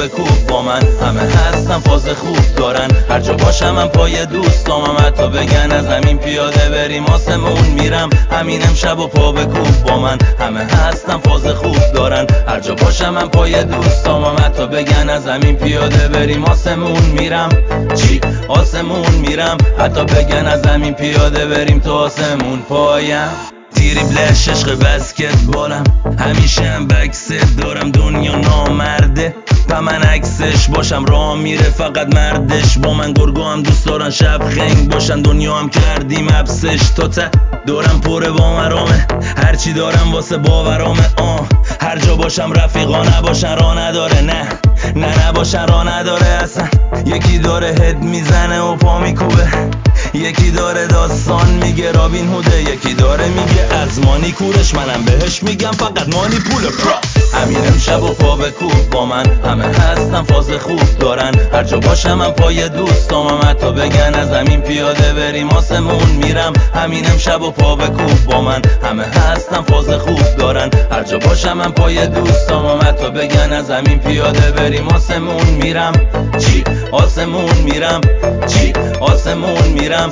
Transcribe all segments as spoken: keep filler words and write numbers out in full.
به کوب با من، همه هستن فاز خوب دارن، هر جا باشم من پای دوستامم، حتی بگن از همین پیاده بریم آسمون میرم. همین امشب و پا به کوب با من، همه هستن فاز خوب دارن، هر جا باشم من پای دوستامم، حتی بگن از همین پیاده بریم آسمون میرم. چی؟ آسمون میرم، حتی بگن از همین پیاده بریم تو آسمون پایم. دریبلش عشق بسکتبالم، همیشه هم بکست دارم، دنیا نامرده و من عکسش باشم، راه میره فقط مردش با من، گرگو هم دوست دارن شب خنگ باشن، دنیا هم کردیم حبسش تا ته، دورم پره با مرامه، هرچی دارم واسه باورامه. آه هر جا باشم رفیقا نباشن راه نداره، نه نه نباشن راه نداره اصلا. یکی داره هد میزنه و پا میکوبه، یکی داره داستان میگه رابین هوده، یکی داره میگه از مانی کورش، منم بهش میگم فقط مانی پول پرا. همین امشب و پا به کوب با من، همه هستن فاز خوب دارن، هر جا باشم من پای دوستامم، حتی بگن از همین پیاده بریم آسمون میرم. همین امشب و پا به کوب با من، همه هستن فاز خوب دارن، هر جا باشم من پای دوستامم، حتی بگن از همین پیاده بریم آسمون میرم. چی؟ آسمون میرم. چی؟ آسمون میرم.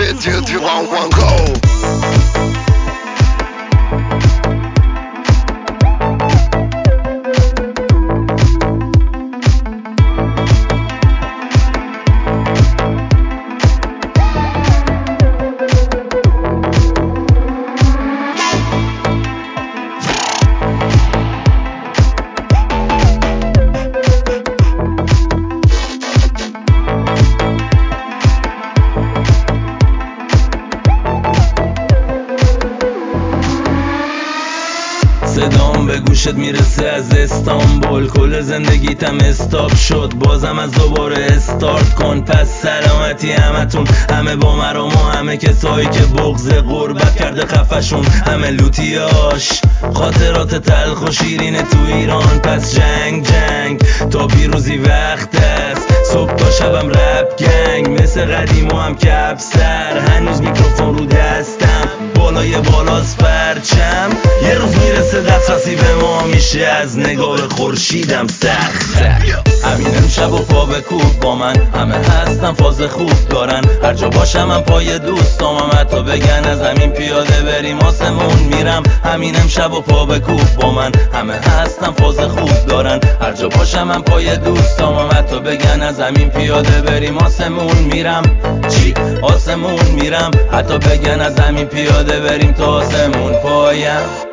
صدام به گوشت میرسه از استانبول، کل زندگیتم استاپ شد، بازم از دوباره استارت کن. پس سلامتی همتون، همه با مرام و همه کسایی که بغض غربت کرده خفشون، همه لوتیاش خاطرات تلخ و شیرین تو ایران. پس جنگ جنگ تا پیروزی وقت است، صبح تا شبم رپ گنگ، مثل قدیم و هم کپ سر، هنوز میکروفون رو دستم، بالای بالاست پرچم، یه روز میرسه دسترسی به ما میشه از نگاه خورشیدم سخت. همین امشب و پا به کوب با من، همه هستن فاز خوب دارن، هر جا باشم من پای دوستامم، حتی بگن از همین پیاده بریم آسمون میرم. همین امشب و پا به کوب با من، همه هستن فاز خوب دارن، هر جا باشم من پای دوستامم، حتی بگن از همین پیاده بریم آسمون میرم. چی؟ آسمون میرم، حتی بگن از همین پیاده بریم تا آسمون پایم.